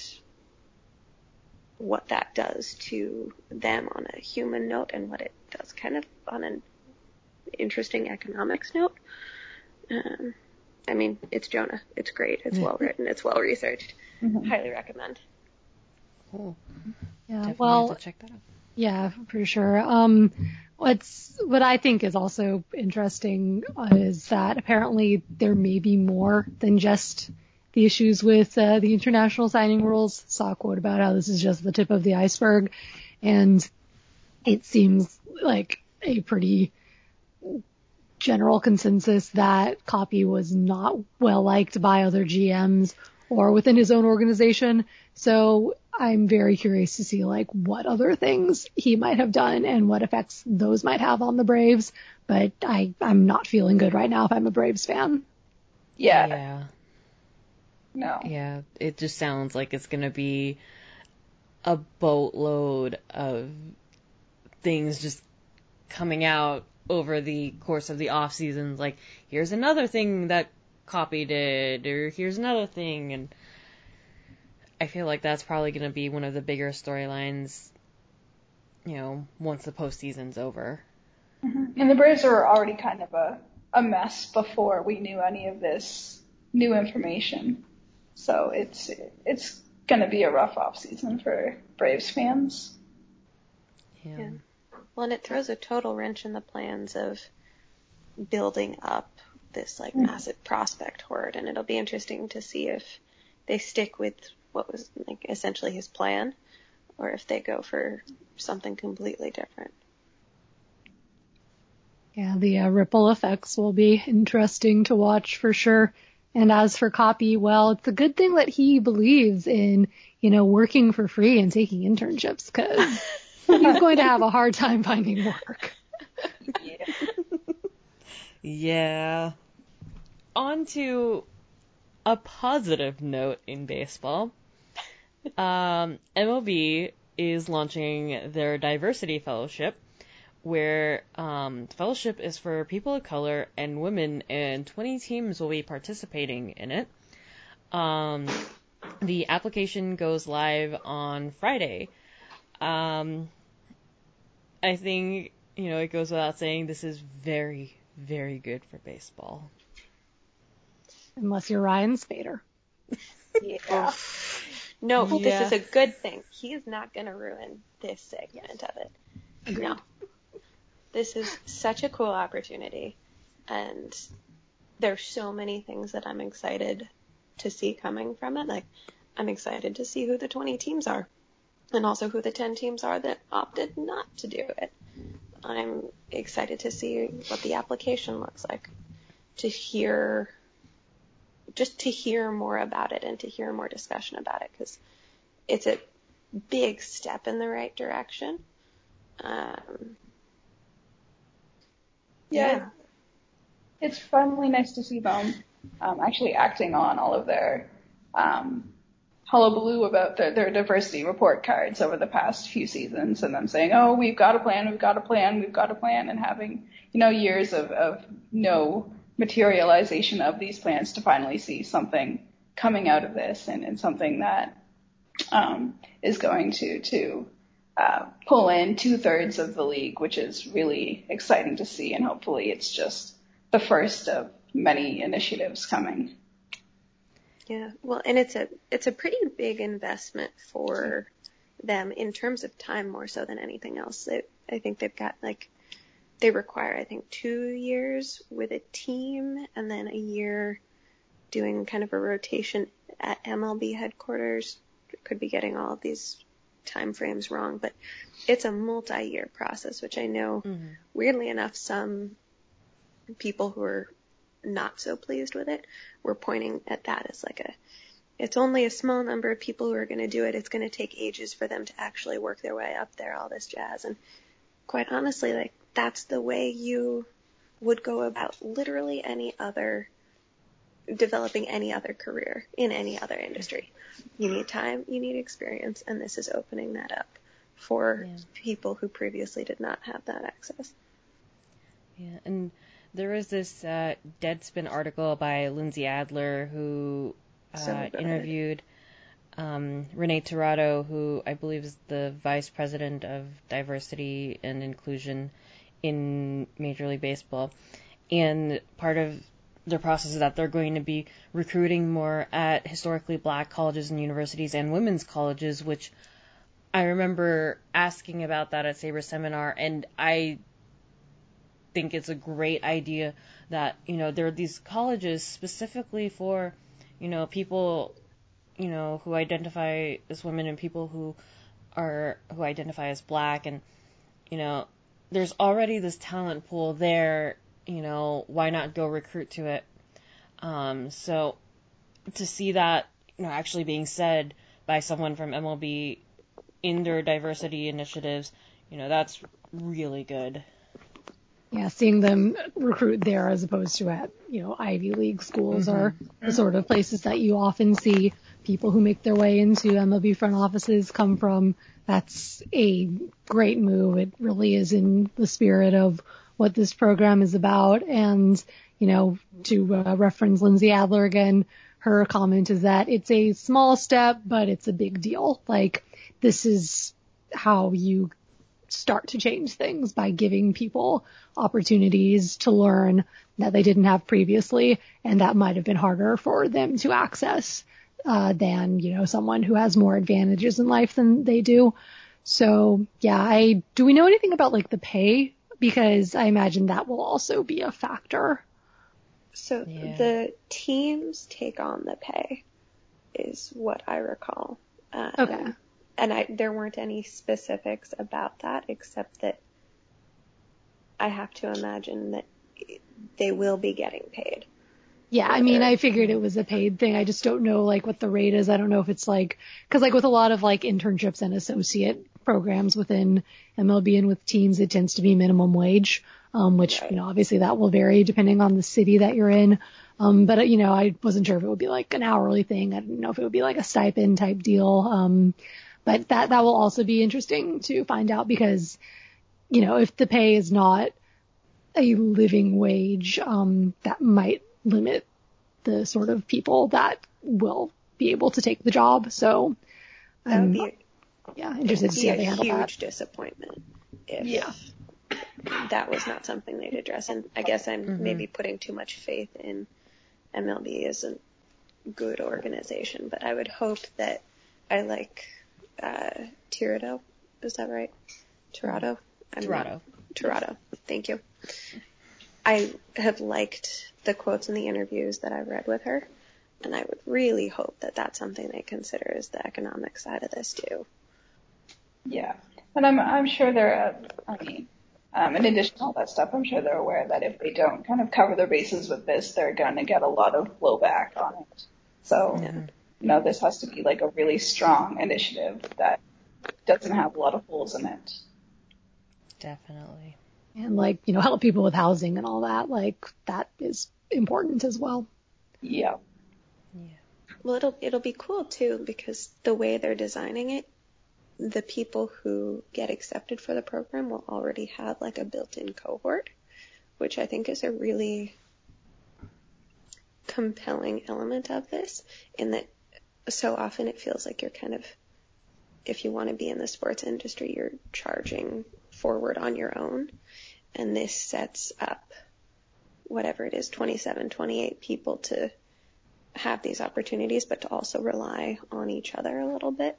what that does to them on a human note and what it does kind of on an interesting economics note. Um, I mean, it's Jonah. It's great. It's well written. It's well researched. Mm-hmm. Highly recommend. Cool. Yeah, Definitely well, have to check that out. yeah, for sure. Um, what's what I think is also interesting uh, is that apparently there may be more than just the issues with uh, the international signing rules. Saw a quote about how this is just the tip of the iceberg, and it seems like a pretty general consensus that Copy was not well liked by other G Ms or within his own organization. So I'm very curious to see like what other things he might have done and what effects those might have on the Braves. But I, I'm not feeling good right now if I'm a Braves fan. Yeah. Yeah. No. Yeah. It just sounds like it's going to be a boatload of things just coming out over the course of the off seasons. Like, here's another thing that Copy did, or here's another thing. And I feel like that's probably going to be one of the bigger storylines, you know, once the postseason's over. Mm-hmm. And the Braves were already kind of a, a mess before we knew any of this new information. So it's it's going to be a rough off season for Braves fans. Yeah. Yeah. Well, and it throws a total wrench in the plans of building up this like massive prospect horde, and it'll be interesting to see if they stick with what was like essentially his plan, or if they go for something completely different. Yeah, the uh, ripple effects will be interesting to watch for sure. And as for Copy, well, it's a good thing that he believes in, you know, working for free and taking internships, because he's going to have a hard time finding work. Yeah. Yeah. On to a positive note in baseball. Um, M L B is launching their Diversity Fellowship, where um, the fellowship is for people of color and women, and twenty teams will be participating in it. Um, the application goes live on Friday. Um, I think, you know, it goes without saying this is very, very good for baseball. Unless you're Ryan Spader. Yeah. No, Yeah. this is a good thing. He is not going to ruin this segment of it. Agreed. No. This is such a cool opportunity, and there's so many things that I'm excited to see coming from it. Like, I'm excited to see who the twenty teams are, and also who the ten teams are that opted not to do it. I'm excited to see what the application looks like, to hear, just to hear more about it and to hear more discussion about it, because it's a big step in the right direction. Um, Yeah, yeah. it's finally nice to see them um, actually acting on all of their um, hullabaloo about their, their diversity report cards over the past few seasons, and them saying, oh, we've got a plan, we've got a plan, we've got a plan, and having, you know, years of, of no materialization of these plans to finally see something coming out of this, and, and something that um, is going to, to uh, pull in two-thirds of the league, which is really exciting to see, and hopefully it's just the first of many initiatives coming. Yeah, well, and it's a it's a pretty big investment for them in terms of time, more so than anything else. They, I think they've got like they require I think two years with a team, and then a year doing kind of a rotation at M L B headquarters. Could be getting all of these time frames wrong, but it's a multi-year process, which I know, Mm-hmm. weirdly enough, some people who are not so pleased with it were pointing at that as like a, it's only a small number of people who are going to do it. It's going to take ages for them to actually work their way up there, all this jazz. And quite honestly, like, that's the way you would go about literally any other, developing any other career in any other industry. You need time, you need experience, and this is opening that up for Yeah. people who previously did not have that access. Yeah, and there was this uh, Deadspin article by Lindsay Adler who uh, So good. interviewed um, Renee Tirado, who I believe is the Vice President of Diversity and Inclusion in Major League Baseball. And part of their process is that they're going to be recruiting more at historically black colleges and universities and women's colleges, which I remember asking about that at Saber's seminar, and I think it's a great idea that, you know, there are these colleges specifically for, you know, people, you know, who identify as women and people who are, who identify as black, and, you know, there's already this talent pool there, you know, why not go recruit to it? Um, so to see that, you know, actually being said by someone from M L B in their diversity initiatives, you know, that's really good. Yeah, seeing them recruit there as opposed to at, you know, Ivy League schools Mm-hmm. are the sort of places that you often see people who make their way into M L B front offices come from. That's a great move. It really is in the spirit of what this program is about. And, you know, to uh, reference Lindsay Adler again, her comment is that it's a small step, but it's a big deal. Like, this is how you start to change things, by giving people opportunities to learn that they didn't have previously, and that might have been harder for them to access uh, than, you know, someone who has more advantages in life than they do. So, yeah, I do we know anything about, like, the pay? Because I imagine that will also be a factor. So Yeah. the teams take on the pay, is what I recall. Um, Okay. And I, there weren't any specifics about that, except that I have to imagine that they will be getting paid. Yeah, I mean, Whether- I figured it was a paid thing. I just don't know, like, what the rate is. I don't know if it's like, because, like, with a lot of, like, internships and associate programs within M L B and with teams, it tends to be minimum wage, um, which, Right. you know, obviously that will vary depending on the city that you're in. Um, but, you know, I wasn't sure if it would be like an hourly thing. I didn't know if it would be like a stipend type deal. Um, but that, that will also be interesting to find out, because, you know, if the pay is not a living wage, um, that might limit the sort of people that will be able to take the job. So, That would um, be, yeah, it interested would to be see how a they handle huge that. disappointment if Yeah. that was not something they'd address. And I guess I'm Mhm. maybe putting too much faith in M L B as a good organization, but I would hope that I like uh, Tirado. Is that right? Tirado? I'm Tirado. Not, Tirado. Thank you. I have liked the quotes in the interviews that I've read with her, and I would really hope that that's something they consider as the economic side of this too. Yeah, and I'm I'm sure they're. Uh, I mean, um, in addition to all that stuff, I'm sure they're aware that if they don't kind of cover their bases with this, they're going to get a lot of blowback on it. So, Yeah. you know, this has to be like a really strong initiative that doesn't have a lot of holes in it. Definitely. And like, you know, help people with housing and all that. Like that is important as well. Yeah. Yeah. Well, it'll it'll be cool too because the way they're designing it, the people who get accepted for the program will already have like a built-in cohort, which I think is a really compelling element of this, in that so often it feels like you're kind of, if you want to be in the sports industry, you're charging forward on your own. And this sets up whatever it is, twenty-seven, twenty-eight people to have these opportunities, but to also rely on each other a little bit.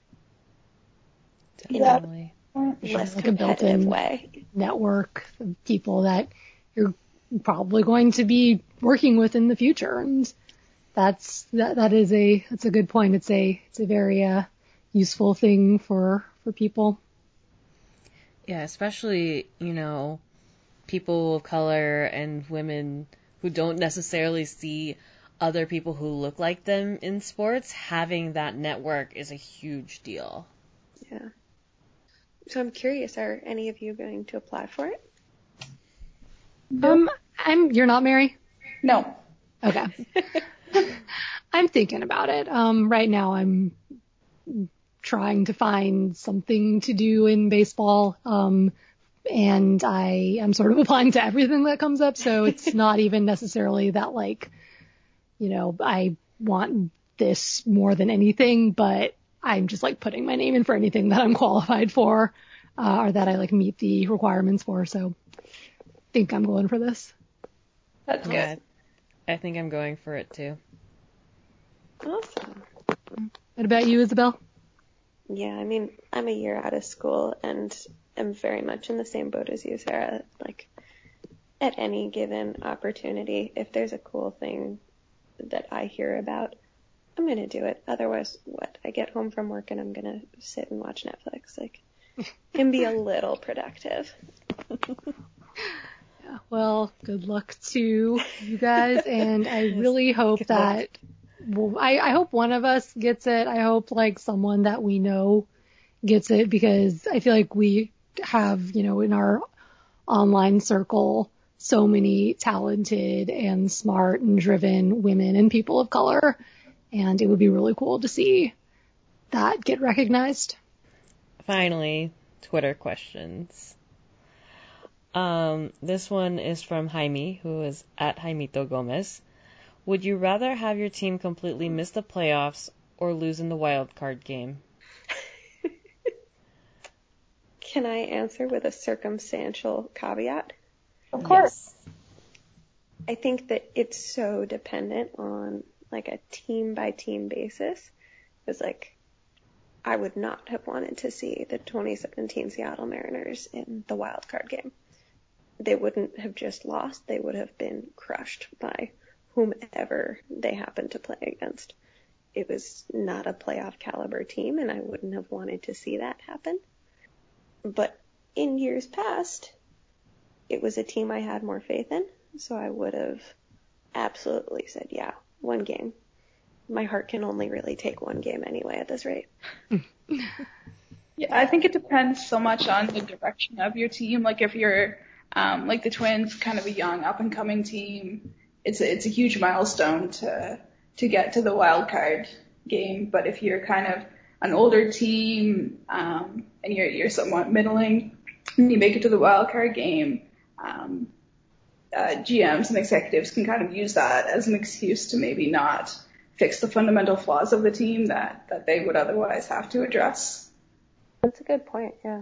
Definitely. Less Like a competitive built-in way. network of people that you're probably going to be working with in the future. And that's, that, that is a, that's a good point. It's a, it's a very, uh, useful thing for, for people. Yeah, especially, you know, people of color and women who don't necessarily see other people who look like them in sports. Having that network is a huge deal. Yeah. So I'm curious, are any of you going to apply for it? Um, I'm, you're not Mary? No. Okay. I'm thinking about it. Um, right now I'm trying to find something to do in baseball. Um, and I am sort of applying to everything that comes up. So it's not even necessarily that like, you know, I want this more than anything, but I'm just like putting my name in for anything that I'm qualified for, uh, or that I like meet the requirements for. So I think I'm going for this. That's Yeah, good. I think I'm going for it too. Awesome. What about you, Isabel? Yeah, I mean, I'm a year out of school and am very much in the same boat as you, Sarah. Like, at any given opportunity, if there's a cool thing that I hear about, I'm going to do it. Otherwise, what? I get home from work and I'm going to sit and watch Netflix. Like, and be a little productive. Yeah, well, good luck to you guys, and I really hope that, well, I, I hope one of us gets it. I hope like someone that we know gets it, because I feel like we have, you know, in our online circle, so many talented and smart and driven women and people of color, and it would be really cool to see that get recognized. Finally, Twitter questions. Um, this one is from Jaime, who is at Jaimito Gomez. Would you rather have your team completely miss the playoffs or lose in the wild card game? Can I answer with a circumstantial caveat? Of course. Yes. I think that it's so dependent on like a team by team basis. It's like, I would not have wanted to see the twenty seventeen Seattle Mariners in the wild card game. They wouldn't have just lost. They would have been crushed by whomever they happened to play against. It was not a playoff caliber team, and I wouldn't have wanted to see that happen. But in years past, it was a team I had more faith in, so I would have absolutely said, yeah, one game. My heart can only really take one game anyway at this rate. Yeah, I think it depends so much on the direction of your team. Like if you're um, like the Twins, kind of a young up and coming team, it's a, it's a huge milestone to to get to the wild card game. But if you're kind of an older team um, and you're you're somewhat middling, and you make it to the wild card game, um, uh, G Ms and executives can kind of use that as an excuse to maybe not fix the fundamental flaws of the team that that they would otherwise have to address. That's a good point, yeah.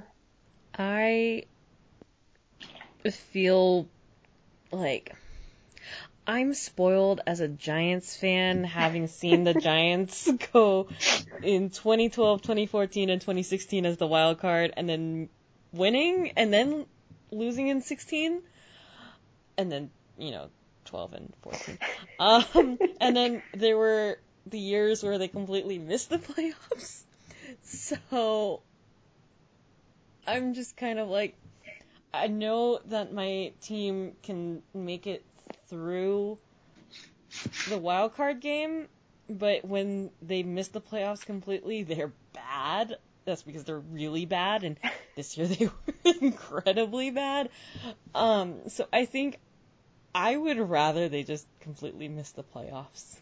I feel like I'm spoiled as a Giants fan, having seen the Giants go in twenty twelve, twenty fourteen, and twenty sixteen as the wild card, and then winning, and then losing in sixteen, and then, you know, twelve and fourteen. Um, and then there were the years where they completely missed the playoffs. So I'm just kind of like, I know that my team can make it through the wild card game, but when they miss the playoffs completely, they're bad. That's because they're really bad, and this year they were incredibly bad. Um, so I think I would rather they just completely miss the playoffs.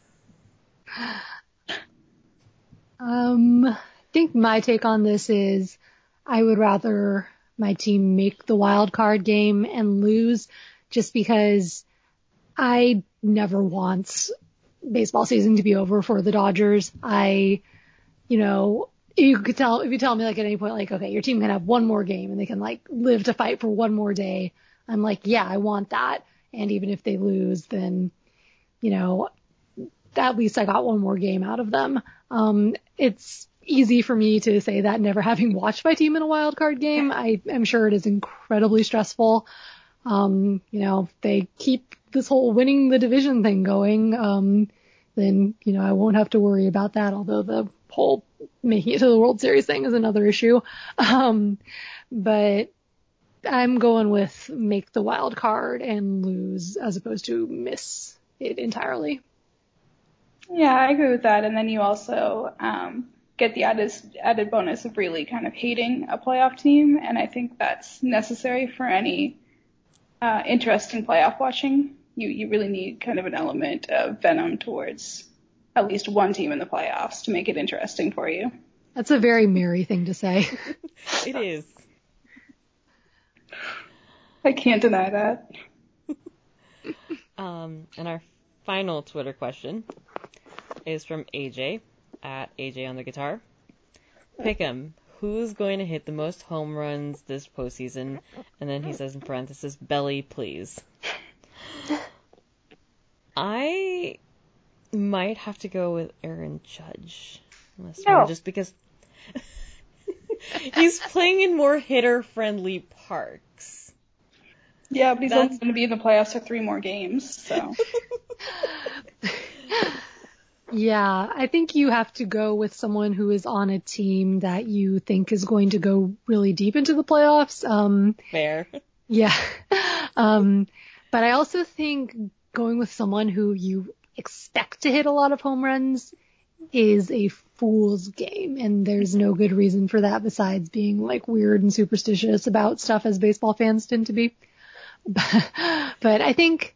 Um, I think my take on this is I would rather my team make the wild card game and lose, just because I never want baseball season to be over for the Dodgers. I, you know, you could tell, if you tell me like at any point, like, okay, your team can have one more game and they can like live to fight for one more day. I'm like, yeah, I want that. And even if they lose, then, you know, at least I got one more game out of them. Um, it's easy for me to say that never having watched my team in a wild card game. I am sure it is incredibly stressful. Um, you know, if they keep this whole winning the division thing going, um, then, you know, I won't have to worry about that, although the whole making it to the World Series thing is another issue. Um, but I'm going with make the wild card and lose as opposed to miss it entirely. Yeah, I agree with that. And then you also um, get the added, added bonus of really kind of hating a playoff team. And I think that's necessary for any uh, interest in playoff watching. You, you really need kind of an element of venom towards at least one team in the playoffs to make it interesting for you. That's a very Mary thing to say. It is. I can't deny that. Um, and our final Twitter question is from A J at A J on the guitar. Pick 'em. Who's going to hit the most home runs this postseason? And then he says in parenthesis, belly, please. I might have to go with Aaron Judge on this No. one, just because he's playing in more hitter-friendly parks. Yeah, but he's That's... only going to be in the playoffs for three more games, so. Yeah, I think you have to go with someone who is on a team that you think is going to go really deep into the playoffs. Um, Fair. Yeah. Um, but I also think going with someone who you expect to hit a lot of home runs is a fool's game, and there's no good reason for that besides being like weird and superstitious about stuff as baseball fans tend to be. But, but I think,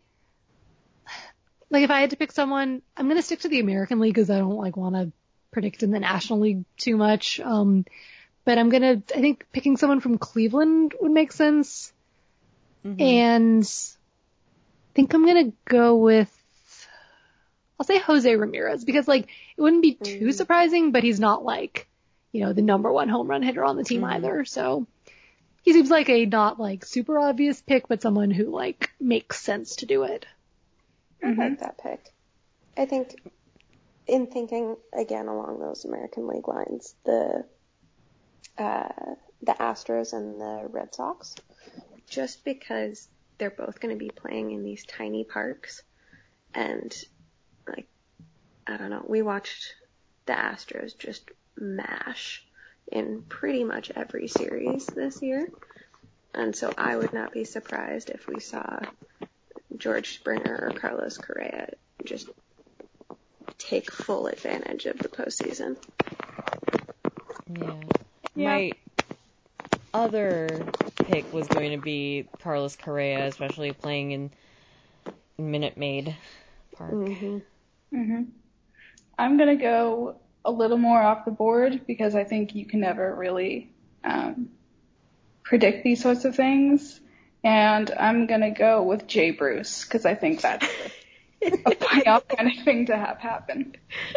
like, if I had to pick someone, I'm going to stick to the American League because I don't like want to predict in the National League too much. Um, but I'm going to, I think picking someone from Cleveland would make sense. Mm-hmm. And I think I'm going to go with, I'll say Jose Ramirez, because like it wouldn't be too surprising, but he's not like, you know, the number one home run hitter on the team mm-hmm. either. So he seems like a not like super obvious pick, but someone who like makes sense to do it. I mm-hmm. like that pick. I think in thinking again along those American League lines, the, uh, the Astros and the Red Sox, just because they're both going to be playing in these tiny parks, and like, I don't know, we watched the Astros just mash in pretty much every series this year. And so I would not be surprised if we saw George Springer or Carlos Correa just take full advantage of the postseason. Yeah. yeah. My other pick was going to be Carlos Correa, especially playing in Minute Maid Park. Mm-hmm. Mm-hmm. I'm going to go a little more off the board because I think you can never really um, predict these sorts of things. And I'm going to go with Jay Bruce because I think that's a, a playoff kind of thing to have happen.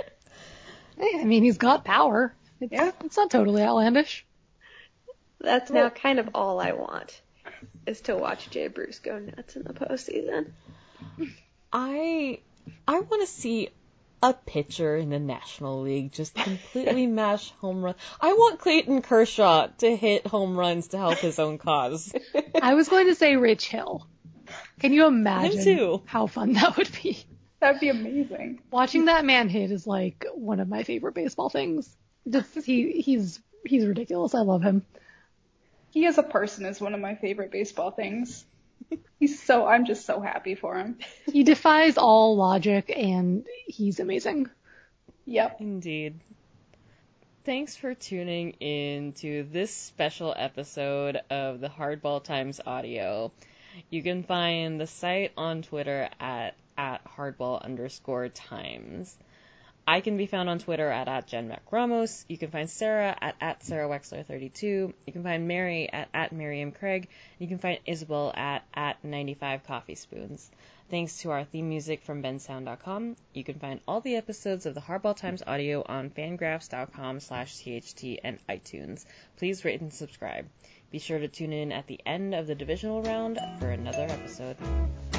I mean, he's got power. It's, yeah. It's not totally outlandish. That's now kind of all I want, is to watch Jay Bruce go nuts in the postseason. I I want to see a pitcher in the National League just completely mash home run. I want Clayton Kershaw to hit home runs to help his own cause. I was going to say Rich Hill. Can you imagine Him too. how fun that would be? That'd be amazing. Watching that man hit is like one of my favorite baseball things. Just he he's he's ridiculous. I love him. He as a person is one of my favorite baseball things. He's so, I'm just so happy for him. He defies all logic and he's amazing. Yep. Indeed. Thanks for tuning in to this special episode of the Hardball Times audio. You can find the site on Twitter at, at hardball underscore times. I can be found on Twitter at, at JenMacRamos. You can find Sarah at, at Sarah Wexler thirty-two. You can find Mary at, at Miriam Craig. You can find Isabel at, at ninety-five Coffee Spoons. Thanks to our theme music from bensound dot com. You can find all the episodes of the Hardball Times audio on fangraphs.com slash THT and iTunes. Please rate and subscribe. Be sure to tune in at the end of the divisional round for another episode.